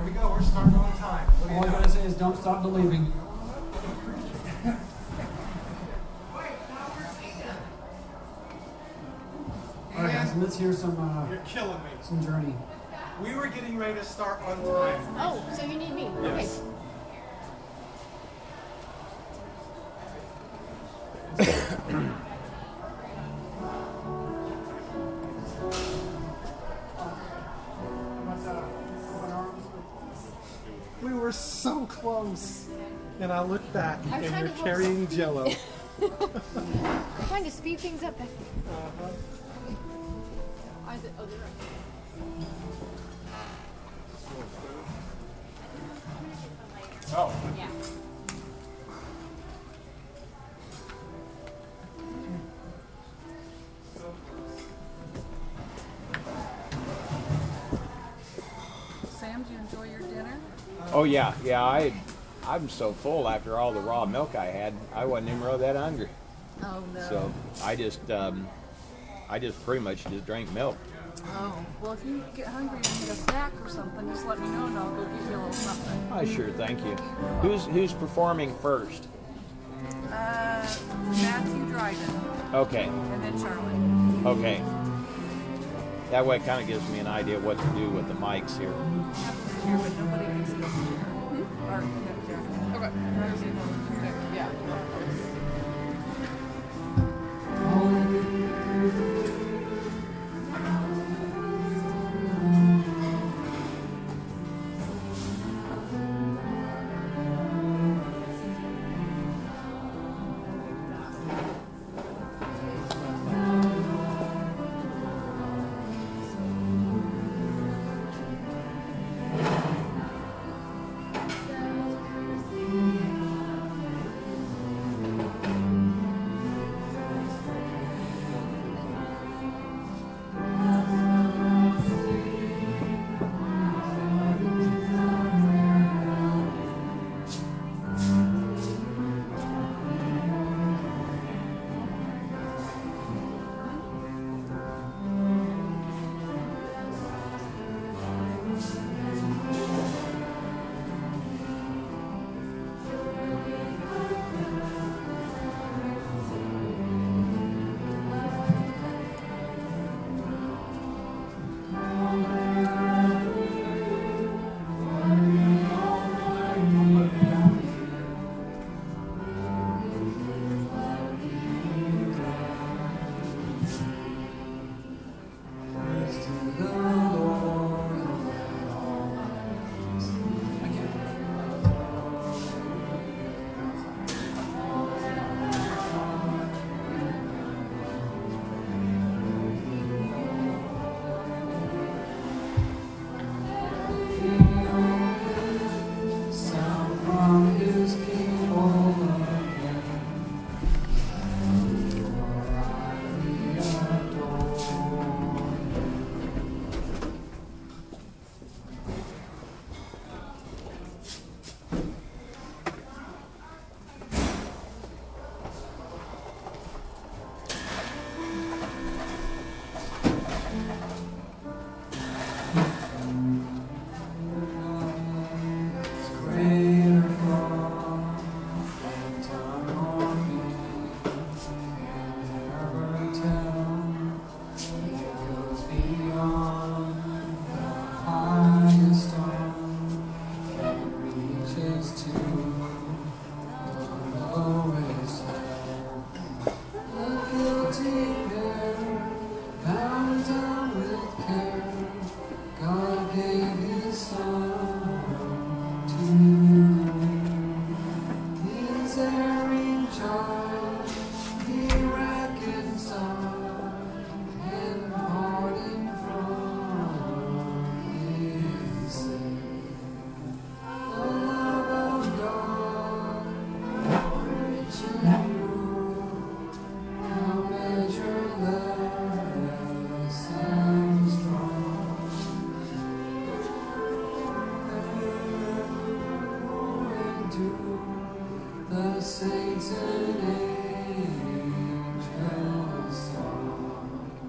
we go. We're starting on time. All I gotta say is don't stop believing. All right, guys, let's hear some. You're killing me. Some Journey. We were getting ready to start on time. Oh, so you need me? Yes. Okay. We were so close. And I look back I'm and trying you're to carrying Jello. I'm trying to speed things up. Uh-huh. Oh, they're right. Oh. Yeah. Sam, do you enjoy your dinner? Oh yeah. I'm so full after all the raw milk I had. I wasn't even really that hungry. Oh no. So I just pretty much just drank milk. Oh, well, if you get hungry and need a snack or something, just let me know and I'll go get you a little something. Oh, sure, thank you. Who's performing first? Matthew Dryden. Okay. And then Charlie. Okay. That way it kind of gives me an idea what to do with the mics here. Here, but nobody can see us here. Or, okay. Yeah.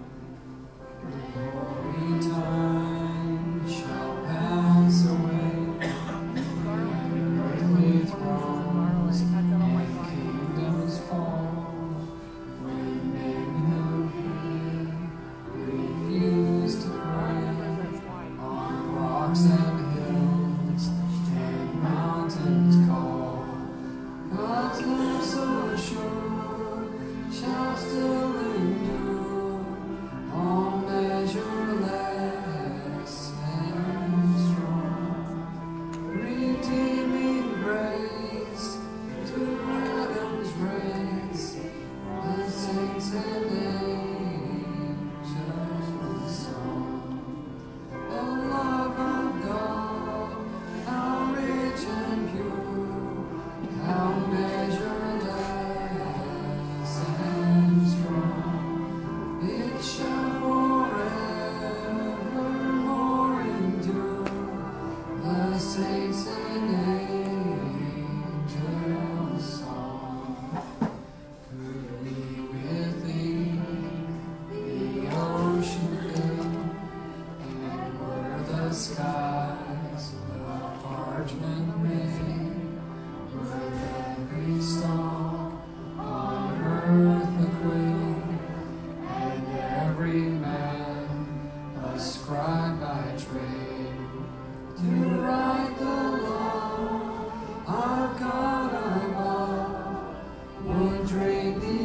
Time shall pass away. rocks and hills and mountains call. God's love so sure shall still endure, all measureless and strong. Redeeming grace to Adam's race, the saints and angels song. The love of God, how rich and pure, how measureless and strong. It shall forevermore endure, the saints and angels song. Could we within the ocean fill, and were the skies of parchment made, were every star on earth a quill, and every man a scribe by trade, to write the law of God above, would drain the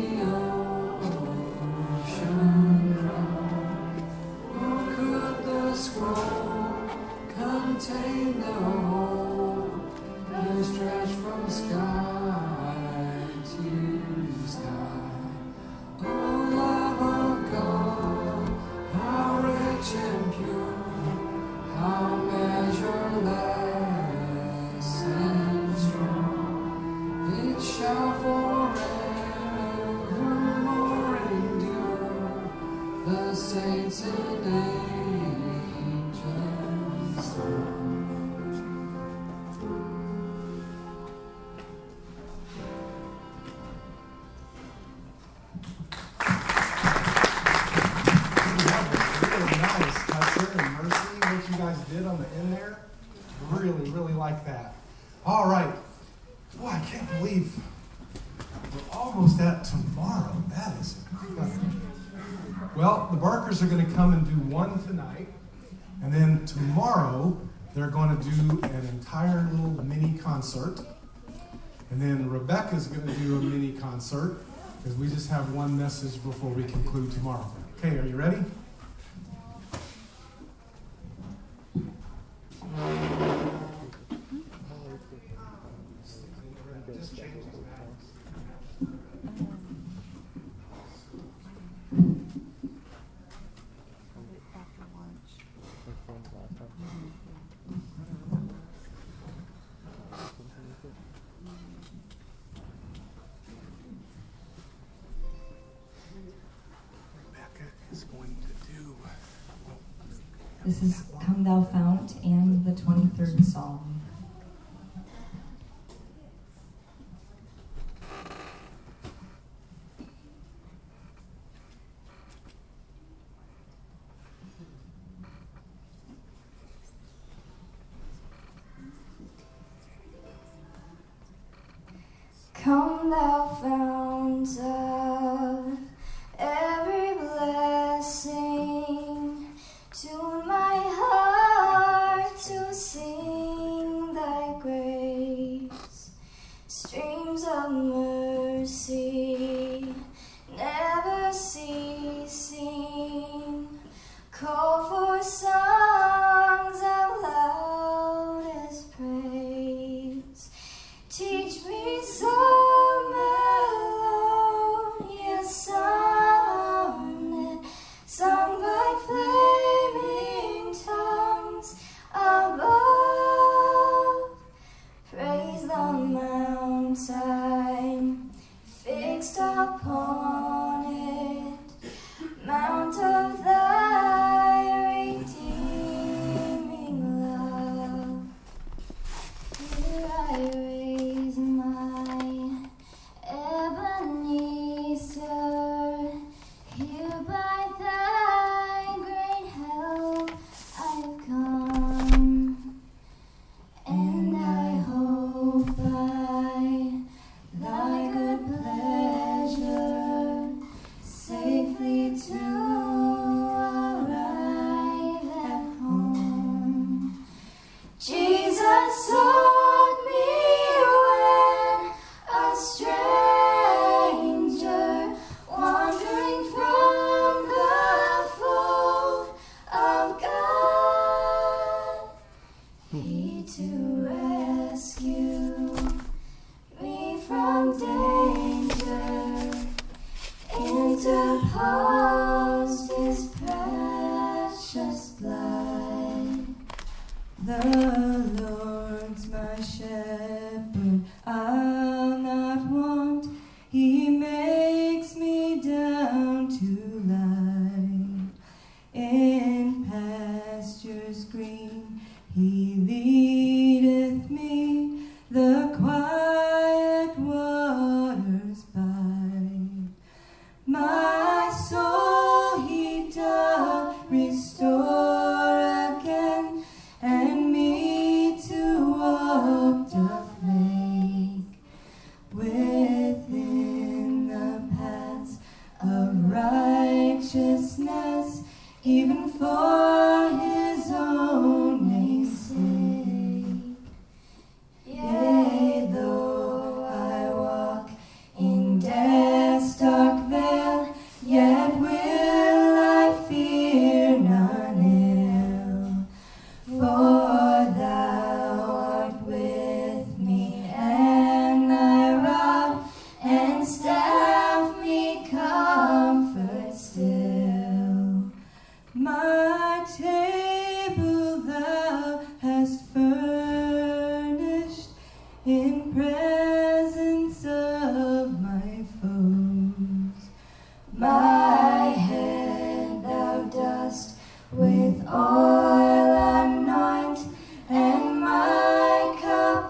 ocean dry. Or could the scroll contain the whole, you stretch from sky to sky? Oh, love of God, how rich and pure, how measureless and strong. It shall forevermore endure, the saints and angels song. Really nice. Hudson and Mercy, what you guys did on the end there. Really, really like that. All right. Boy, I can't believe we're almost at tomorrow. That is incredible. Well, the Barkers are going to come and do one tonight. And then tomorrow, they're going to do an entire little mini concert. And then Rebecca's going to do a mini concert, because we just have one message before we conclude tomorrow. Okay, are you ready? Just change his mask. Rebecca is going to do. This is Come Thou Fount and the 23rd Psalm. Come thou fount of every blessing, tune my heart to sing sought me when a stranger, wandering from the fold of God. He to rescue me from danger, interposed his precious blood. The Lord's my shepherd, I'll not want. He makes me down to lie in pastures green. He leadeth me the quiet waters by. My soul he doth restore again, and me to walk doth make within the paths of righteousness, even for his own name's sake. Yea, though I walk in death's dark vale, yet will I fear none ill, for thou art with me, and thy rod and staff me comfort still. My table thou hast furnished in presence of my foes. My head thou dost with oil anoint, and my cup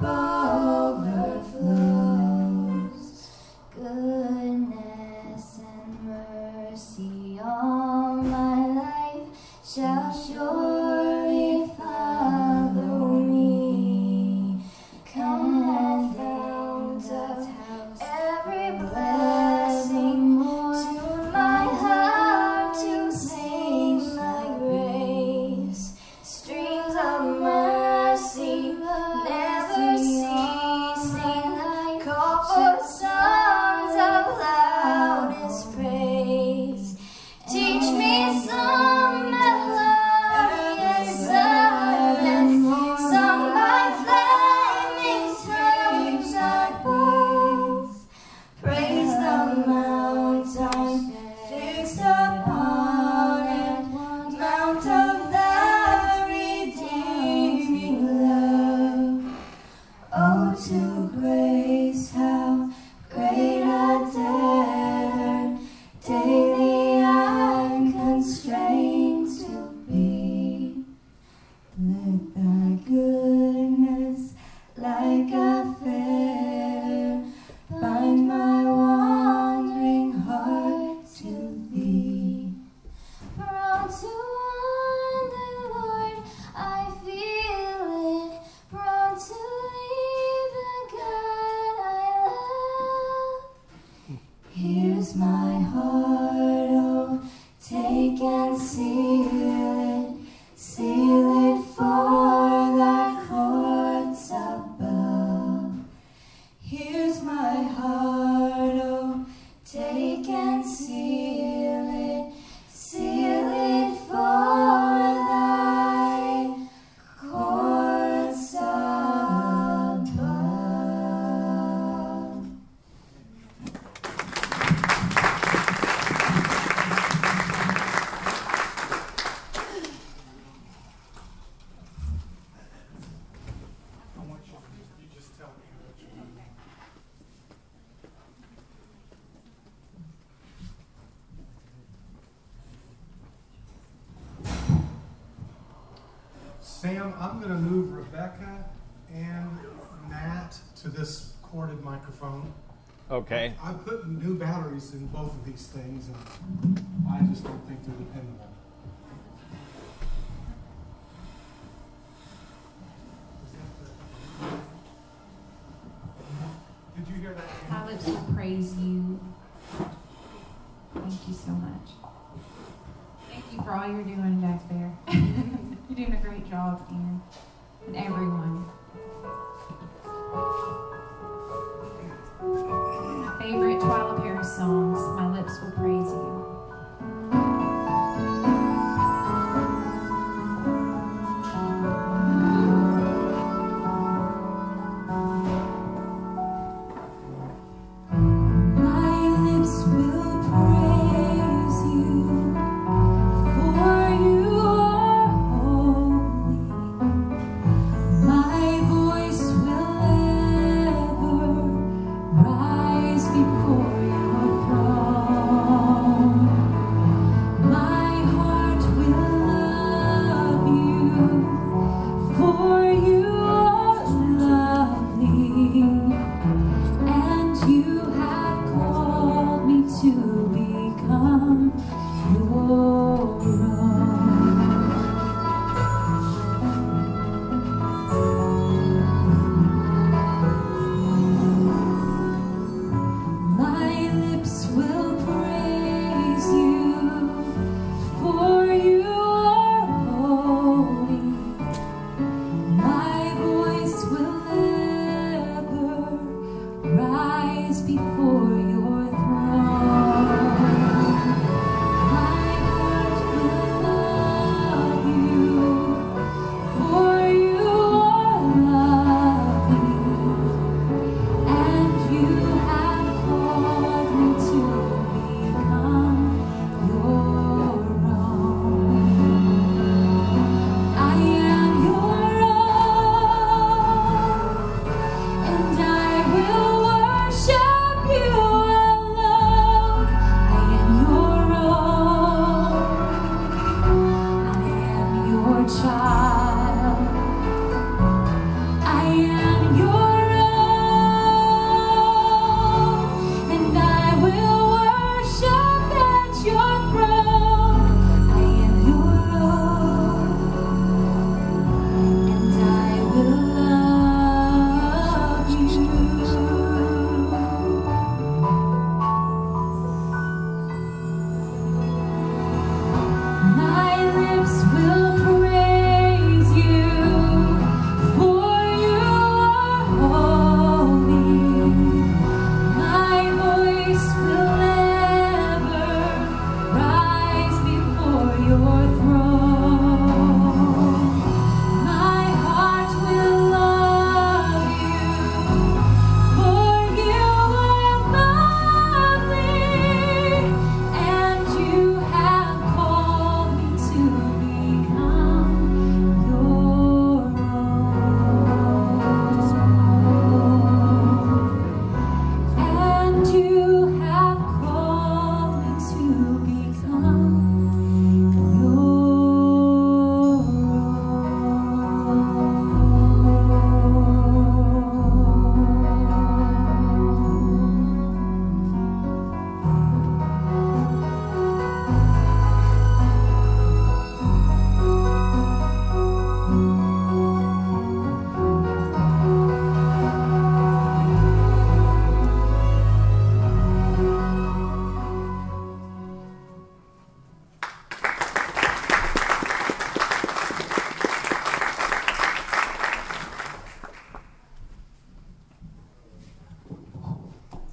overflows. Goodness and mercy all my life shall surely follow me. Come and fount of every blessing, tune my heart to sing thy grace. Streams of mercy never ceasing, call for songs of loudest praise. Teach me some melodious silence, sung by flaming tongues I both. Praise the mountain fixed upon it, mount of thy redeeming love. Oh, to grace, how great a debtor daily I'm constrained to be. Let thy goodness, like a fetter, bind my wandering heart to thee. Prone to wander, Lord, I feel it, prone to leave the God I love. Here's my heart, oh, take and seal it for thy courts above. Here's my heart, oh, take and seal it for thy courts above. I want you just tell me what you do. Sam, I'm going to move Rebecca and Matt to this corded microphone. Okay. I put new batteries in both of these things, and I just don't think they're dependable. Did you hear that? My lips will praise you. Thank you so much. Thank you for all you're doing back there. You're doing a great job, Ian, and everyone.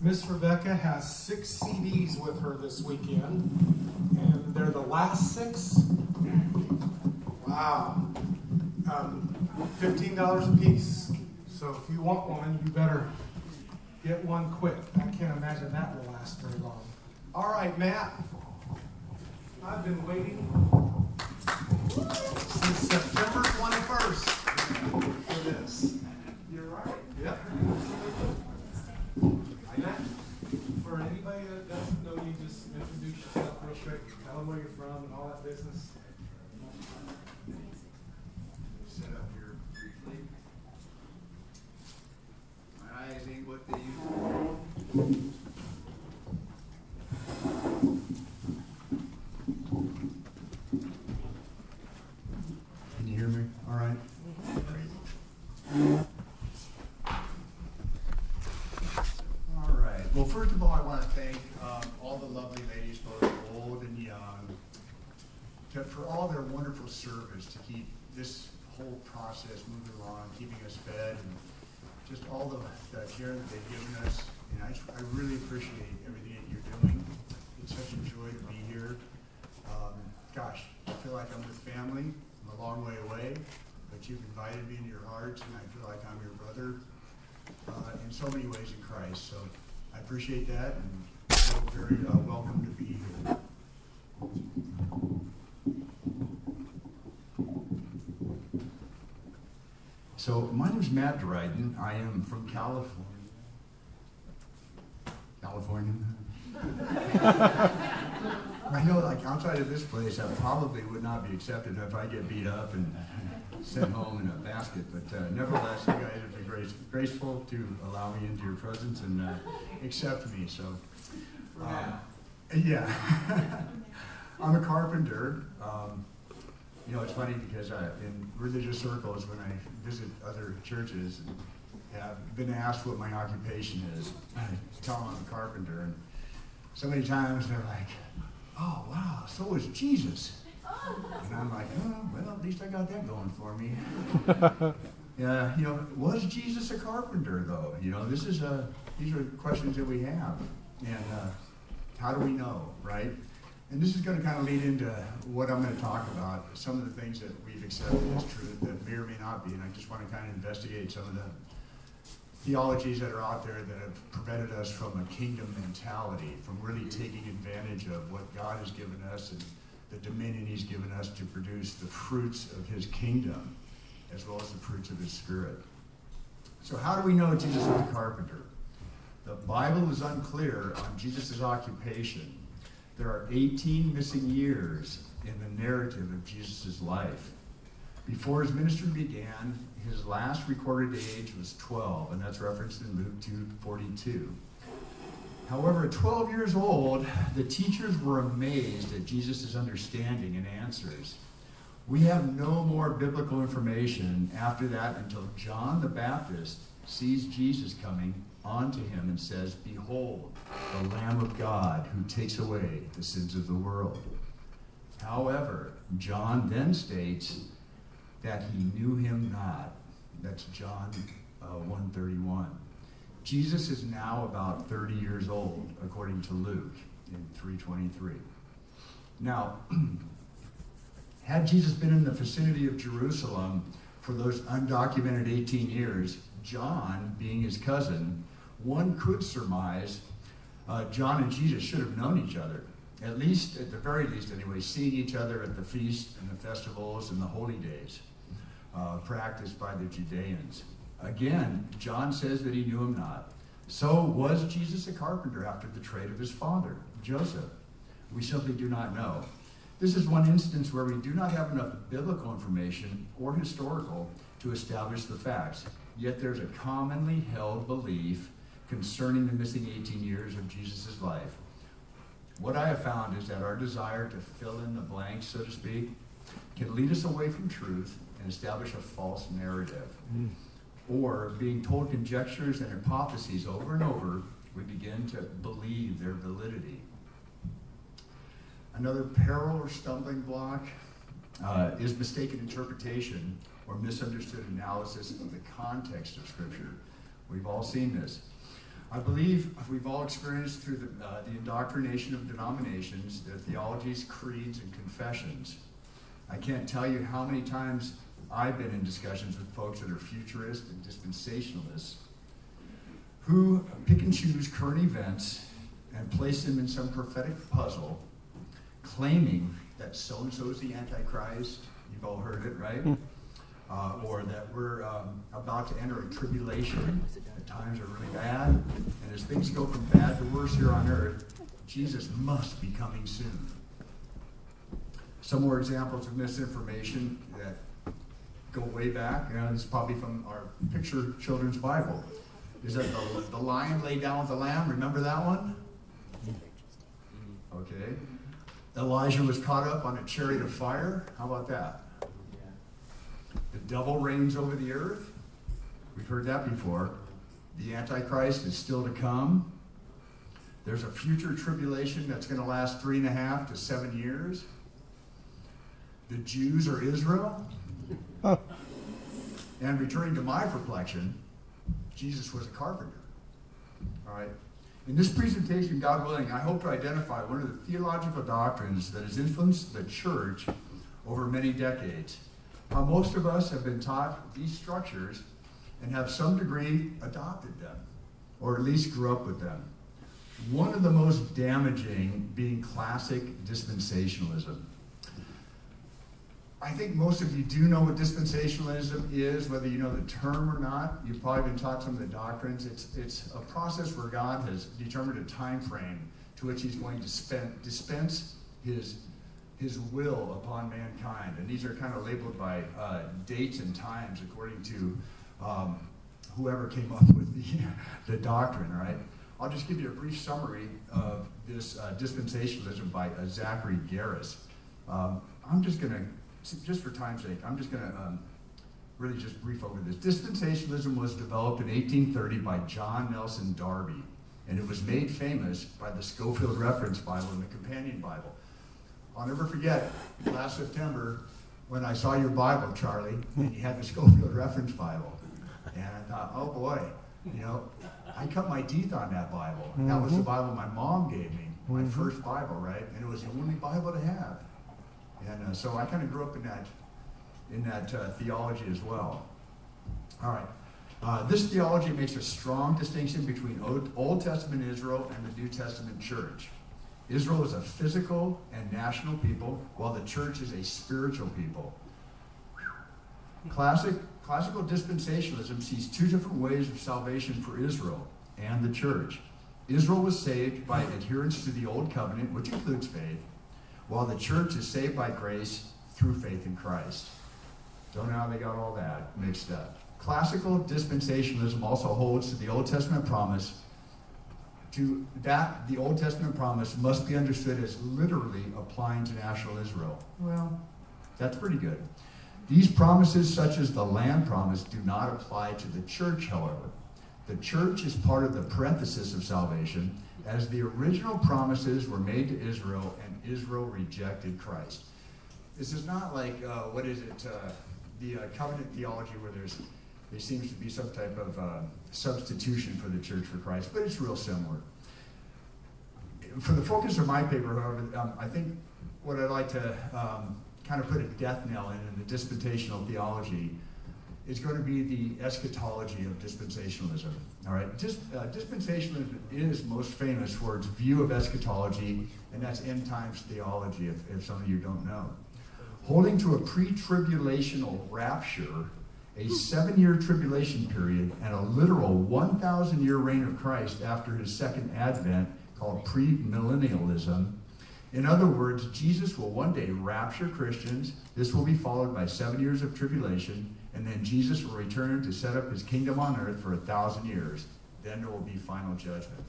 Miss Rebecca has 6 CDs with her this weekend, and they're the last 6. Wow. $15 a piece. So if you want one, you better get one quick. I can't imagine that will last very long. All right, Matt. I've been waiting since September 21st for this. You're right. Yep. Matt, for anybody that doesn't know you, just introduce yourself real quick. Tell them where you're from and all that business. Set up here briefly. My eyes ain't what they used to be. Can you hear me? All right. All right. Well, first of all, I want to thank all the lovely ladies, both old and young, for all their wonderful service to keep this whole process moving along, keeping us fed, and just all the care that they've given us. And I really appreciate everything that you're doing. It's such a joy to be here. Gosh, I feel like I'm with family. I'm a long way away, but you've invited me into your hearts, and I feel like I'm your brother in so many ways in Christ. So I appreciate that, and feel very welcome to be here. So my name is Matt Dryden. I am from California. I know, like, outside of this place, I probably would not be accepted if I get beat up and sent home in a basket. But nevertheless, you guys have been graceful to allow me into your presence and accept me. So, yeah, I'm a carpenter. You know, it's funny because in religious circles, when I visit other churches, and have been asked what my occupation is, I tell them I'm a carpenter, and so many times they're like, "Oh, wow, so is Jesus." And I'm like, "Oh, well, at least I got that going for me." Yeah, you know, was Jesus a carpenter though? You know, these are questions that we have, and how do we know, right? And this is going to kind of lead into what I'm going to talk about, some of the things that we've accepted as truth that may or may not be, and I just want to kind of investigate some of the theologies that are out there that have prevented us from a kingdom mentality, from really taking advantage of what God has given us and the dominion he's given us to produce the fruits of his kingdom, as well as the fruits of his spirit. So how do we know Jesus was a carpenter? The Bible is unclear on Jesus' occupation. There are 18 missing years in the narrative of Jesus' life. Before his ministry began, his last recorded age was 12, and that's referenced in Luke 2:42. However, at 12 years old, the teachers were amazed at Jesus' understanding and answers. We have no more biblical information after that until John the Baptist sees Jesus coming onto him and says, "Behold, the Lamb of God who takes away the sins of the world." However, John then states that he knew him not. That's John 1:31. Jesus is now about 30 years old, according to Luke in 3:23. Now, had Jesus been in the vicinity of Jerusalem for those undocumented 18 years, John, being his cousin, one could surmise John and Jesus should have known each other, at least, at the very least anyway, seeing each other at the feast and the festivals and the holy days practiced by the Judeans. Again, John says that he knew him not. So was Jesus a carpenter after the trade of his father, Joseph? We simply do not know. This is one instance where we do not have enough biblical information or historical to establish the facts. Yet there's a commonly held belief concerning the missing 18 years of Jesus' life. What I have found is that our desire to fill in the blanks, so to speak, can lead us away from truth and establish a false narrative. Or, being told conjectures and hypotheses over and over, we begin to believe their validity. Another peril or stumbling block is mistaken interpretation or misunderstood analysis of the context of Scripture. We've all seen this. I believe we've all experienced through the indoctrination of denominations, their theologies, creeds, and confessions. I can't tell you how many times I've been in discussions with folks that are futurists and dispensationalists who pick and choose current events and place them in some prophetic puzzle, claiming that so-and-so is the Antichrist. You've all heard it, right? Or that we're about to enter a tribulation. The times are really bad. And as things go from bad to worse here on earth, Jesus must be coming soon. Some more examples of misinformation that go way back. This is probably from our picture children's Bible. Is that the lion lay down with the lamb? Remember that one? Okay. Elijah was caught up on a chariot of fire. How about that? The devil reigns over the earth. We've heard that before. The Antichrist is still to come. There's a future tribulation that's going to last 3.5 to 7 years. The Jews are Israel. And returning to my perplexion, Jesus was a carpenter. All right. In this presentation, God willing, I hope to identify one of the theological doctrines that has influenced the church over many decades. How most of us have been taught these structures and have some degree adopted them, or at least grew up with them. One of the most damaging being classic dispensationalism. I think most of you do know what dispensationalism is, whether you know the term or not. You've probably been taught some of the doctrines. It's a process where God has determined a time frame to which he's going to dispense his will upon mankind. And these are kind of labeled by dates and times according to whoever came up with the doctrine, right? I'll just give you a brief summary of this dispensationalism by Zachary Garris. I'm just going to, just for time's sake, I'm just going to really just brief over this. Dispensationalism was developed in 1830 by John Nelson Darby, and it was made famous by the Scofield Reference Bible and the Companion Bible. I'll never forget last September when I saw your Bible, Charlie, and you had the Scofield Reference Bible. And I thought, oh boy, I cut my teeth on that Bible. Mm-hmm. That was the Bible my mom gave me, my first Bible, right? And it was the only Bible to have. And so I kind of grew up in that theology as well. All right. This theology makes a strong distinction between Old Testament Israel and the New Testament church. Israel is a physical and national people, while the church is a spiritual people. Classical dispensationalism sees two different ways of salvation for Israel and the church. Israel was saved by adherence to the Old Covenant, which includes faith, while the church is saved by grace through faith in Christ. Don't know how they got all that mixed up. Classical dispensationalism also holds to the Old Testament promise. To that, the Old Testament promise must be understood as literally applying to national Israel. Well, that's pretty good. These promises, such as the land promise, do not apply to the church, however. The church is part of the parenthesis of salvation, as the original promises were made to Israel, and Israel rejected Christ. This is not like, the covenant theology where there seems to be some type of substitution for the church for Christ, but it's real similar. For the focus of my paper, however, I think what I'd like to kind of put a death knell in the dispensational theology is going to be the eschatology of dispensationalism. All right, dispensationalism is most famous for its view of eschatology, and that's end times theology, if some of you don't know. Holding to a pre-tribulational rapture, a 7-year tribulation period, and a literal 1,000-year reign of Christ after his second advent, called premillennialism. In other words, Jesus will one day rapture Christians. This will be followed by 7 years of tribulation, and then Jesus will return to set up his kingdom on earth for 1,000 years. Then there will be final judgment.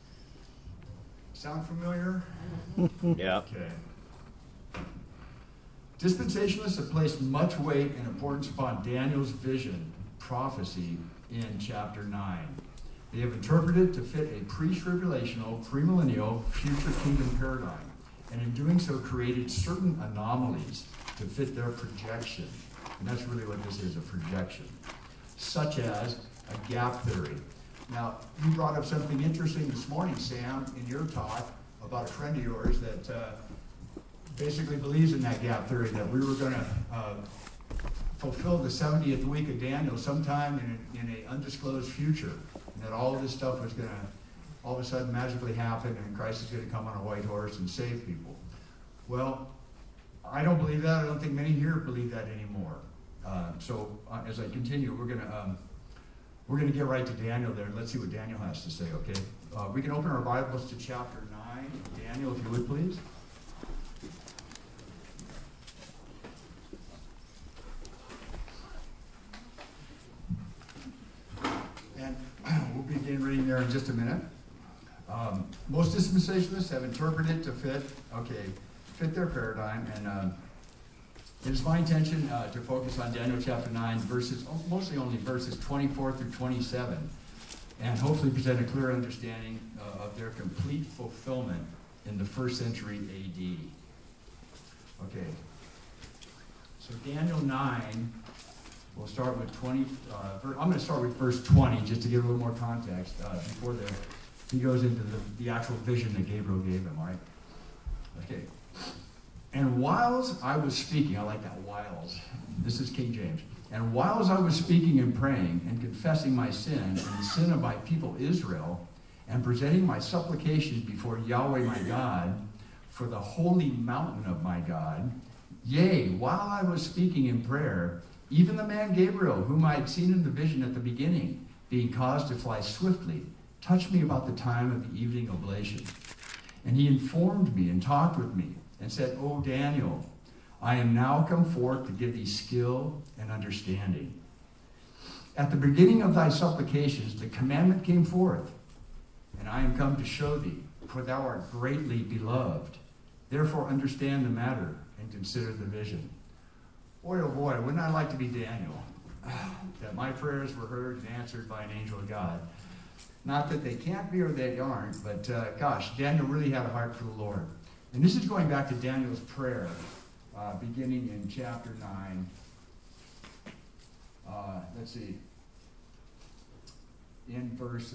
Sound familiar? Yeah. Okay. Dispensationalists have placed much weight and importance upon Daniel's vision, prophecy, in chapter 9. They have interpreted it to fit a pre-tribulational, premillennial, future kingdom paradigm, and in doing so created certain anomalies to fit their projection. And that's really what this is, a projection. Such as a gap theory. Now, you brought up something interesting this morning, Sam, in your talk about a friend of yours that basically believes in that gap theory, that we were going to fulfill the 70th week of Daniel sometime in an undisclosed future, and that all of this stuff was going to all of a sudden magically happen, and Christ is going to come on a white horse and save people. Well, I don't believe that. I don't think many here believe that anymore. So as I continue, we're going to get right to Daniel there, and let's see what Daniel has to say, okay? We can open our Bibles to chapter 9. Daniel, if you would, please. And we'll begin reading there in just a minute. Most dispensationalists have interpreted to fit their paradigm, and it is my intention to focus on Daniel chapter 9, mostly only verses 24 through 27, and hopefully present a clear understanding of their complete fulfillment in the 1st century AD. Okay, so Daniel 9, we'll start with 20. I'm going to start with verse 20 just to give a little more context before he goes into the actual vision that Gabriel gave him, all right? Okay. And whiles I was speaking, I like that, whiles. This is King James. And whiles I was speaking and praying and confessing my sin and the sin of my people Israel, and presenting my supplications before Yahweh my God for the holy mountain of my God, yea, while I was speaking in prayer, even the man Gabriel, whom I had seen in the vision at the beginning, being caused to fly swiftly, touched me about the time of the evening oblation. And he informed me and talked with me, and said, O Daniel, I am now come forth to give thee skill and understanding. At the beginning of thy supplications, the commandment came forth, and I am come to show thee, for thou art greatly beloved. Therefore understand the matter and consider the vision. Boy, oh boy, wouldn't I like to be Daniel? That my prayers were heard and answered by an angel of God. Not that they can't be or they aren't, but gosh, Daniel really had a heart for the Lord. And this is going back to Daniel's prayer, beginning in chapter 9. Let's see. In verse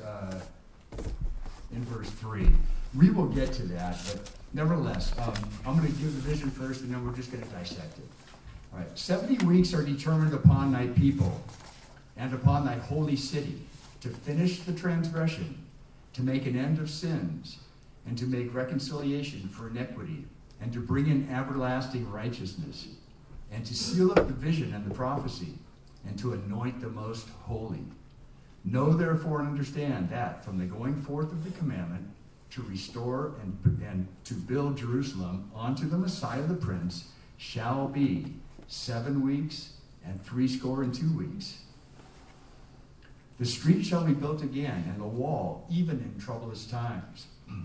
3. We will get to that, but nevertheless, I'm going to give the vision first, and then we're just going to dissect it. All right. 70 weeks are determined upon thy people and upon thy holy city to finish the transgression, to make an end of sins, and to make reconciliation for iniquity, and to bring in everlasting righteousness, and to seal up the vision and the prophecy, and to anoint the most holy. Know therefore and understand that from the going forth of the commandment to restore and to build Jerusalem unto the Messiah the Prince shall be 7 weeks and 62 weeks. The street shall be built again, and the wall even in troublous times.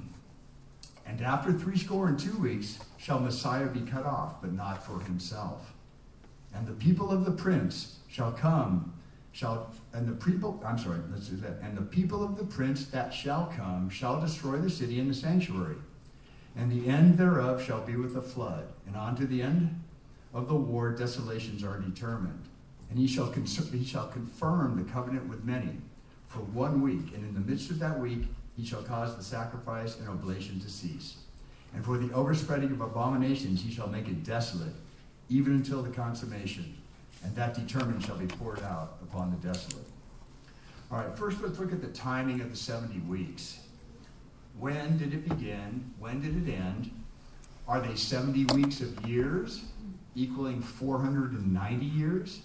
And after 62 weeks shall Messiah be cut off, but not for himself. And the people of the prince shall come, and the people of the prince that shall come shall destroy the city and the sanctuary. And the end thereof shall be with a flood, and unto the end of the war desolations are determined. And he shall confirm the covenant with many for 1 week, and in the midst of that week he shall cause the sacrifice and oblation to cease. And for the overspreading of abominations he shall make it desolate, even until the consummation. And that determined shall be poured out upon the desolate. All right, first let's look at the timing of the 70 weeks. When did it begin? When did it end? Are they 70 weeks of years, equaling 490 years?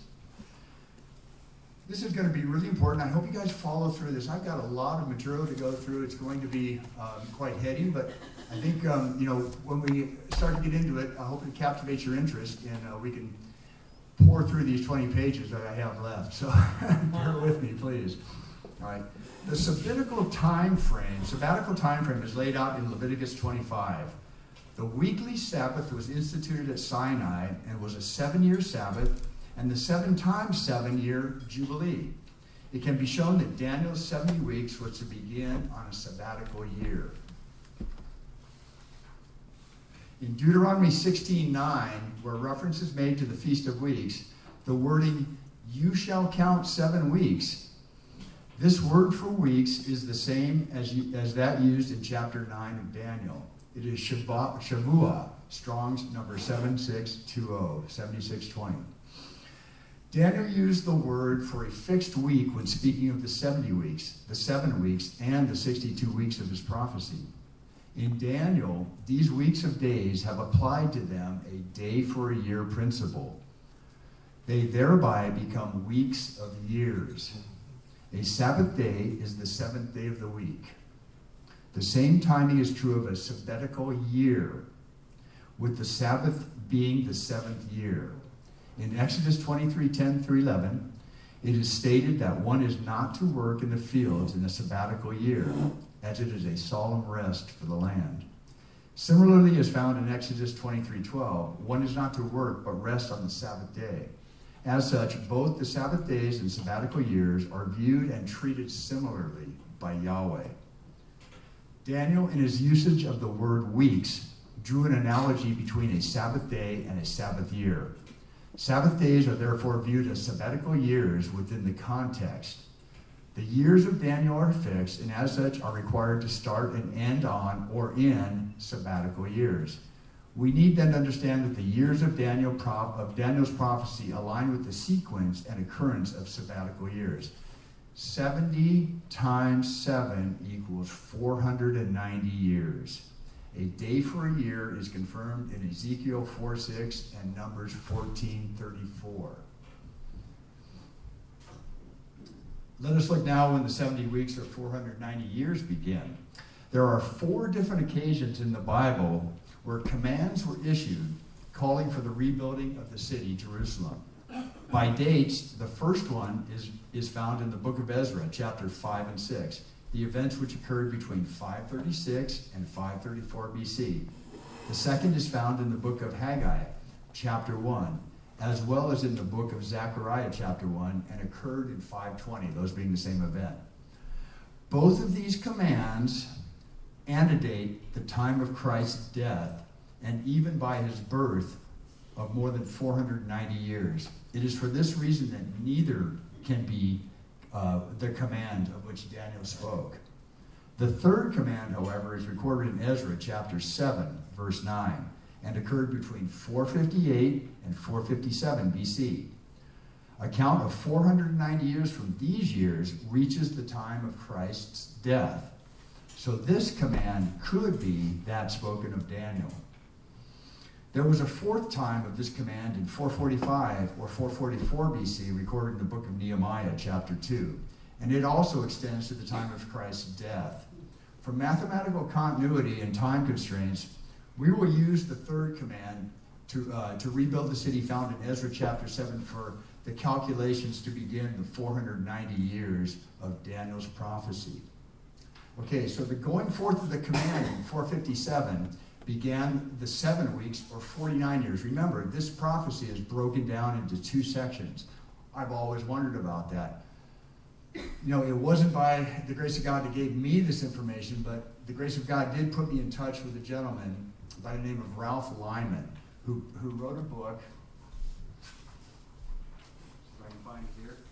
This is going to be really important. I hope you guys follow through this. I've got a lot of material to go through. It's going to be quite heady, but I think, when we start to get into it, I hope it captivates your interest, and we can pour through these 20 pages that I have left. So bear with me, please. All right. The sabbatical time frame is laid out in Leviticus 25. The weekly Sabbath was instituted at Sinai and was a 7-year Sabbath, and the 7 times 7-year Jubilee. It can be shown that Daniel's 70 weeks was to begin on a sabbatical year. In Deuteronomy 16:9, where reference is made to the Feast of Weeks, the wording, you shall count 7 weeks, This word for weeks is the same as that used in chapter 9 of Daniel. It is Shavuah, Strong's number 7620, 7620. Daniel used the word for a fixed week when speaking of the 70 weeks, the 7 weeks, and the 62 weeks of his prophecy. In Daniel, these weeks of days have applied to them a day for a year principle. They thereby become weeks of years. A Sabbath day is the 7th day of the week. The same timing is true of a sabbatical year, with the Sabbath being the 7th year. In Exodus 23:10-11, it is stated that one is not to work in the fields in a sabbatical year, as it is a solemn rest for the land. Similarly, as found in Exodus 23:12, one is not to work but rest on the Sabbath day. As such, both the Sabbath days and sabbatical years are viewed and treated similarly by Yahweh. Daniel, in his usage of the word weeks, drew an analogy between a Sabbath day and a Sabbath year. Sabbath days are therefore viewed as sabbatical years within the context. The years of Daniel are fixed, and as such are required to start and end on or in sabbatical years. We need then to understand that the years of Daniel's prophecy align with the sequence and occurrence of sabbatical years. 70 times 7 equals 490 years. A day for a year is confirmed in Ezekiel 4:6 and Numbers 14:34. Let us look now when the 70 weeks or 490 years begin. There are 4 different occasions in the Bible where commands were issued calling for the rebuilding of the city, Jerusalem. By dates, the first one is found in the book of Ezra, chapters 5 and 6, the events which occurred between 536 and 534 BC. The second is found in the book of Haggai, chapter 1, as well as in the book of Zechariah, chapter 1, and occurred in 520, those being the same event. Both of these commands antedate the time of Christ's death, and even by his birth of more than 490 years. It is for this reason that neither can be the command of which Daniel spoke. The third command, however, is recorded in Ezra chapter 7, verse 9, and occurred between 458 and 457 BC. A count of 490 years from these years reaches the time of Christ's death. So this command could be that spoken of Daniel. There was a fourth time of this command in 445 or 444 BC, recorded in the book of Nehemiah, chapter 2, and it also extends to the time of Christ's death. For mathematical continuity and time constraints, we will use the third command to rebuild the city found in Ezra chapter 7 for the calculations to begin the 490 years of Daniel's prophecy. Okay, so the going forth of the command in 457 began the 7 weeks or 49 years. Remember, this prophecy is broken down into 2 sections. I've always wondered about that. You know, it wasn't by the grace of God that gave me this information, but the grace of God did put me in touch with a gentleman by the name of Ralph Lyman, who wrote a book. If I can find it here.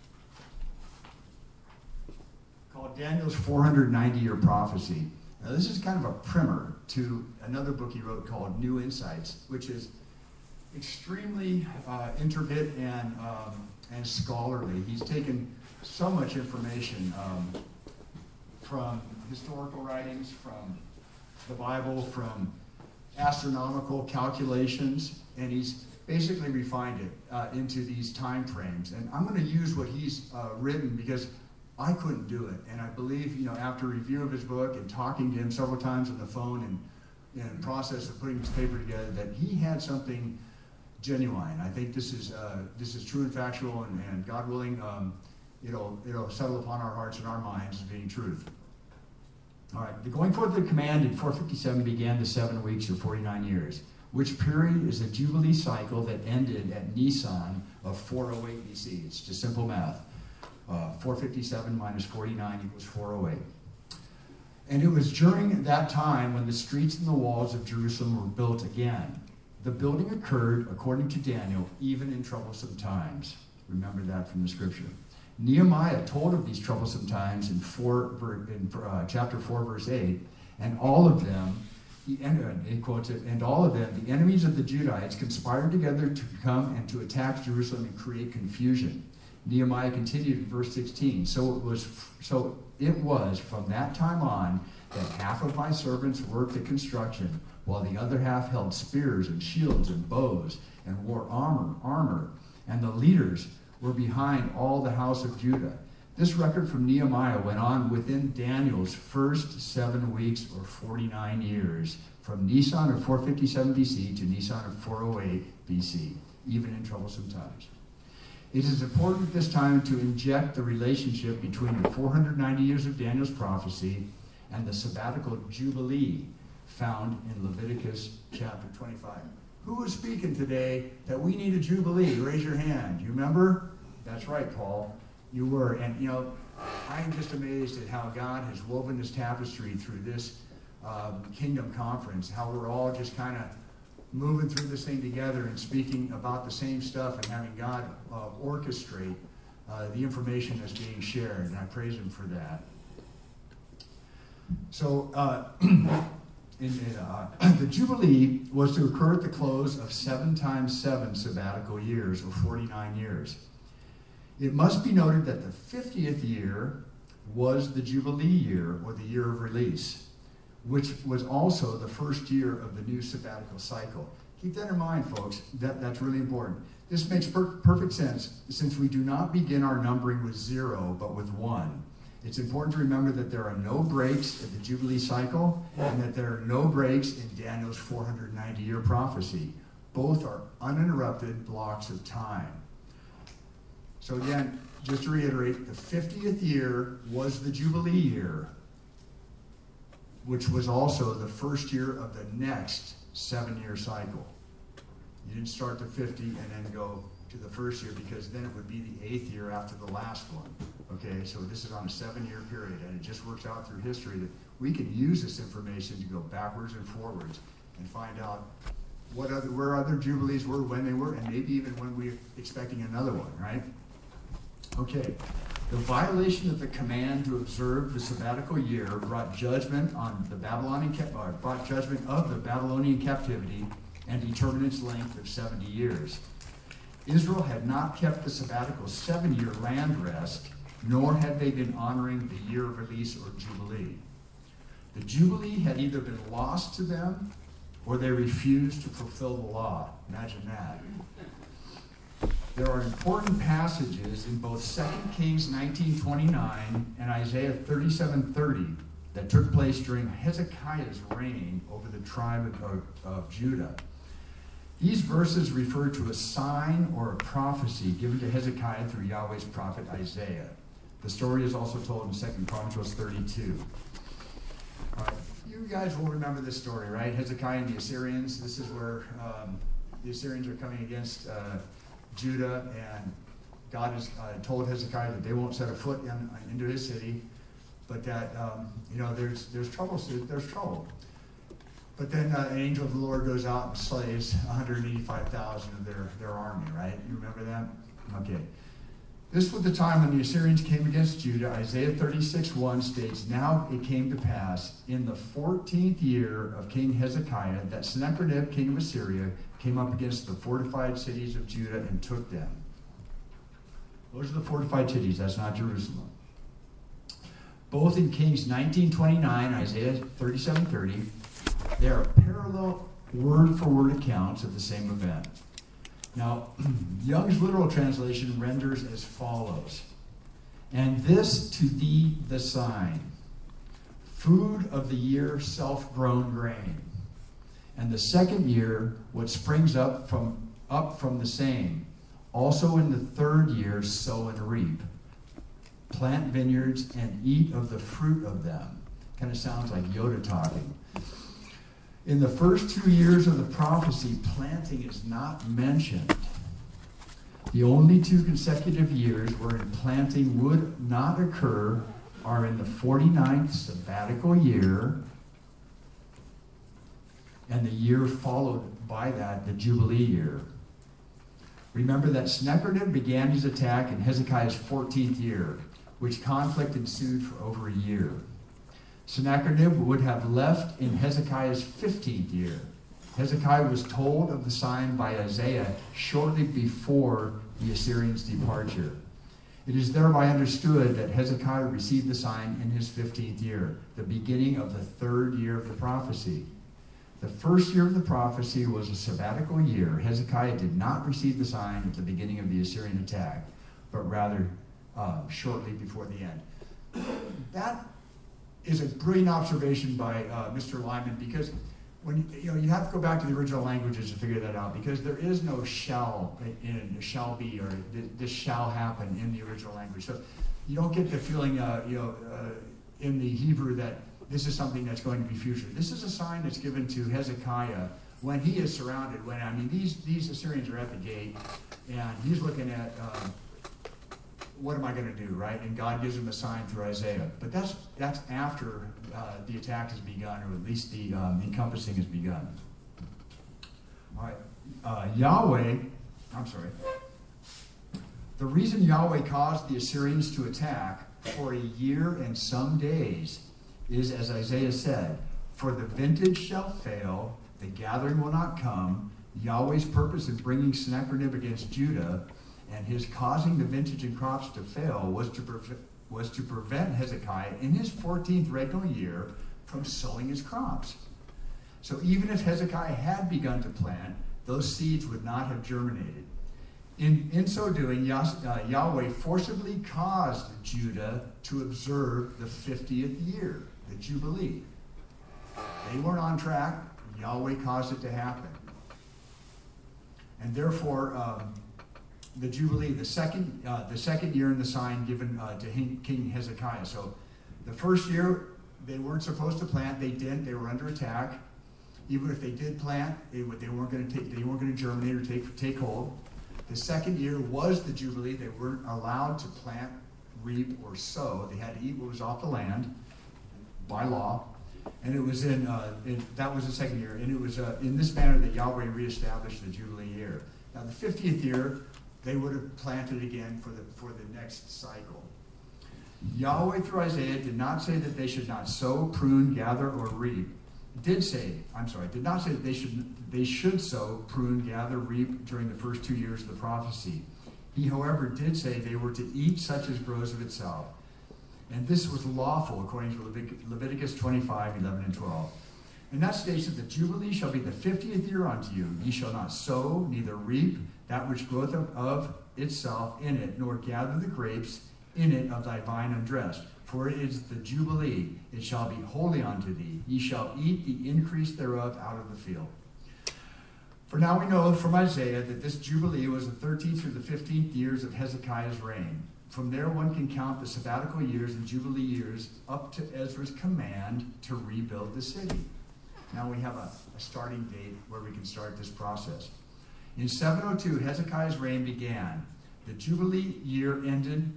Called Daniel's 490-Year Prophecy. Now, this is kind of a primer to another book he wrote called New Insights, which is extremely intricate and scholarly. He's taken so much information from historical writings, from the Bible, from astronomical calculations, and he's basically refined it into these time frames. And I'm going to use what he's written because I couldn't do it. And I believe, you know, after review of his book and talking to him several times on the phone and in the process of putting this paper together, that he had something genuine. I think this is true and factual, and God willing, it'll settle upon our hearts and our minds as being truth. All right, the going forth of the command in 457 began the 7 weeks or 49 years, which period is a Jubilee cycle that ended at Nisan of 408 BC. It's just simple math. 457 minus 49 equals 408. And it was during that time when the streets and the walls of Jerusalem were built again. The building occurred, according to Daniel, even in troublesome times. Remember that from the scripture. Nehemiah told of these troublesome times in chapter 4, verse 8, and all of them, he quotes it, and all of them, the enemies of the Judahites, conspired together to come and to attack Jerusalem and create confusion. Nehemiah continued in verse 16, so it was from that time on that half of my servants worked at construction, while the other half held spears and shields and bows and wore armor, and the leaders were behind all the house of Judah. This record from Nehemiah went on within Daniel's first 7 weeks or 49 years, from Nisan of 457 BC to Nisan of 408 BC, even in troublesome times. It is important at this time to inject the relationship between the 490 years of Daniel's prophecy and the sabbatical jubilee found in Leviticus chapter 25. Who was speaking today that we need a jubilee? Raise your hand. You remember? That's right, Paul. You were. And, I'm just amazed at how God has woven this tapestry through this Kingdom Conference, how we're all just kind of moving through this thing together and speaking about the same stuff and having God orchestrate the information that's being shared. And I praise him for that. So, the Jubilee was to occur at the close of 7 times 7 sabbatical years, or 49 years. It must be noted that the 50th year was the Jubilee year, or the year of release, which was also the first year of the new sabbatical cycle. Keep that in mind, folks. That's really important. This makes perfect sense, since we do not begin our numbering with 0, but with 1. It's important to remember that there are no breaks in the Jubilee cycle, and that there are no breaks in Daniel's 490-year prophecy. Both are uninterrupted blocks of time. So again, just to reiterate, the 50th year was the Jubilee year, which was also the first year of the next 7-year cycle. You didn't start the 50 and then go to the first year, because then it would be the 8th year after the last one. Okay, so this is on a 7-year period, and it just works out through history that we can use this information to go backwards and forwards and find out where other jubilees were, when they were, and maybe even when we're expecting another one, right? Okay, the violation of the command to observe the sabbatical year brought judgment on the Babylonian captivity and determined its length of 70 years. Israel had not kept the sabbatical 7-year land rest, nor had they been honoring the year of release or jubilee. The jubilee had either been lost to them, or they refused to fulfill the law. Imagine that. There are important passages in both 2 Kings 19:29 and Isaiah 37:30 that took place during Hezekiah's reign over the tribe of Judah. These verses refer to a sign or a prophecy given to Hezekiah through Yahweh's prophet Isaiah. The story is also told in 2 Chronicles 32. You guys will remember this story, right? Hezekiah and the Assyrians. This is where the Assyrians are coming against Judah, and God has told Hezekiah that they won't set a foot into his city, but that there's trouble. There's trouble. But then an angel of the Lord goes out and slays 185,000 of their army, right? You remember that? Okay. This was the time when the Assyrians came against Judah. Isaiah 36:1 states, "Now it came to pass in the 14th year of King Hezekiah that Sennacherib, king of Assyria, came up against the fortified cities of Judah and took them." Those are the fortified cities. That's not Jerusalem. Both in Kings 19:29, Isaiah 37:30, they are parallel word-for-word accounts of the same event. Now, Young's literal translation renders as follows: "And this to thee the sign, food of the year self-grown grain, and the second year what springs up from the same, also in the 3rd year sow and reap, plant vineyards and eat of the fruit of them." Kind of sounds like Yoda talking. In the first 2 years of the prophecy, planting is not mentioned. The only 2 consecutive years wherein planting would not occur are in the 49th sabbatical year and the year followed by that, the Jubilee year. Remember that Sennacherib began his attack in Hezekiah's 14th year, which conflict ensued for over a year. Sennacherib would have left in Hezekiah's 15th year. Hezekiah was told of the sign by Isaiah shortly before the Assyrians' departure. It is thereby understood that Hezekiah received the sign in his 15th year, the beginning of the 3rd year of the prophecy. The first year of the prophecy was a sabbatical year. Hezekiah did not receive the sign at the beginning of the Assyrian attack, but rather shortly before the end. That is a brilliant observation by Mr. Lyman, because when you have to go back to the original languages to figure that out, because there is no shall in shall be, or this shall happen in the original language. So you don't get the feeling in the Hebrew that this is something that's going to be future. This is a sign that's given to Hezekiah when he is surrounded. These Assyrians are at the gate, and he's looking at what am I going to do, right? And God gives him a sign through Isaiah. But that's after the attack has begun, or at least the encompassing has begun. All right. The reason Yahweh caused the Assyrians to attack for a year and some days is, as Isaiah said, for the vintage shall fail, the gathering will not come. Yahweh's purpose in bringing Sennacherib against Judah and his causing the vintage and crops to fail was to prevent Hezekiah in his 14th regular year from sowing his crops. So even if Hezekiah had begun to plant, those seeds would not have germinated. In so doing, Yahweh forcibly caused Judah to observe the 50th year, the Jubilee. They weren't on track. Yahweh caused it to happen. And therefore, the Jubilee, the second year in the sign given to King Hezekiah. So the first year, they weren't supposed to plant. They didn't. They were under attack. Even if they did plant, they weren't going to germinate or take hold. The second year was the Jubilee. They weren't allowed to plant, reap, or sow. They had to eat what was off the land by law. And it was that was the second year. And it was in this manner that Yahweh reestablished the Jubilee year. Now the 50th year, they would have planted again for the next cycle. Yahweh through Isaiah did not say that they should not sow, prune, gather, or reap. Did not say that they should sow, prune, gather, reap during the first 2 years of the prophecy. He, however, did say they were to eat such as grows of itself. And this was lawful according to Leviticus 25, 11, and 12. And that states that the Jubilee shall be the 50th year unto you. Ye shall not sow, neither reap that which groweth of itself in it, nor gather the grapes in it of thy vine undressed. For it is the Jubilee, it shall be holy unto thee. Ye shall eat the increase thereof out of the field. For now we know from Isaiah that this Jubilee was the 13th through the 15th years of Hezekiah's reign. From there one can count the sabbatical years and Jubilee years up to Ezra's command to rebuild the city. Now we have a starting date where we can start this process. In 702, Hezekiah's reign began. The Jubilee year ended...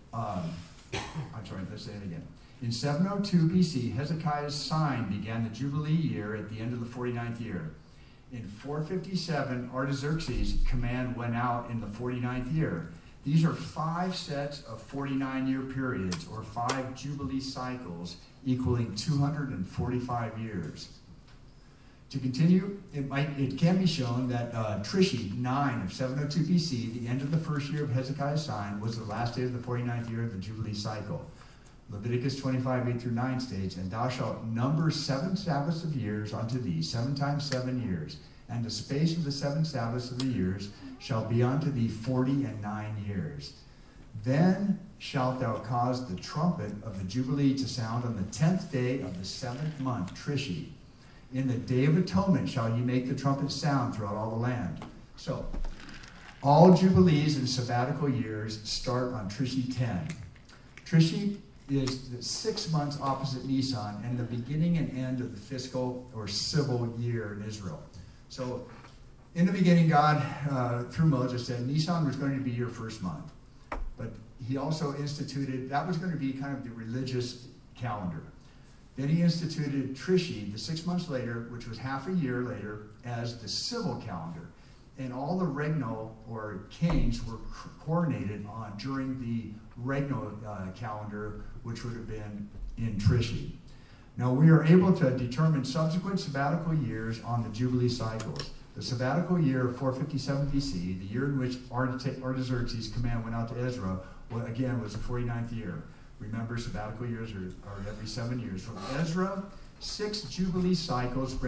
let's say it again. In 702 BC, Hezekiah's sign began the Jubilee year at the end of the 49th year. In 457, Artaxerxes' command went out in the 49th year. These are 5 sets of 49-year periods, or 5 Jubilee cycles, equaling 245 years. To continue, it can be shown that Trishi 9 of 702 BC, the end of the first year of Hezekiah's sign, was the last day of the 49th year of the Jubilee cycle. Leviticus 25, 8 through 9 states, And thou shalt number 7 Sabbaths of years unto thee, 7 times 7 years. And the space of the 7 Sabbaths of the years shall be unto thee 49 years. Then shalt thou cause the trumpet of the Jubilee to sound on the 10th day of the 7th month, Trishi. In the day of atonement shall ye make the trumpet sound throughout all the land. So, all Jubilees and sabbatical years start on Trishi 10. Trishi is the 6 months opposite Nisan and the beginning and end of the fiscal or civil year in Israel. So, in the beginning, God, through Moses, said Nisan was going to be your first month. But he also instituted, that was going to be kind of the religious calendar. Then he instituted Trishi, the 6 months later, which was half a year later, as the civil calendar. and all the regnal or kings were coronated on during the regnal calendar, which would have been in Trishi. Now we are able to determine subsequent sabbatical years on the Jubilee cycles. The sabbatical year of 457 BC, the year in which Artaxerxes' command went out to Ezra, again was the 49th year. Remember, sabbatical years are every 7 years. From Ezra, 6 Jubilee cycles bring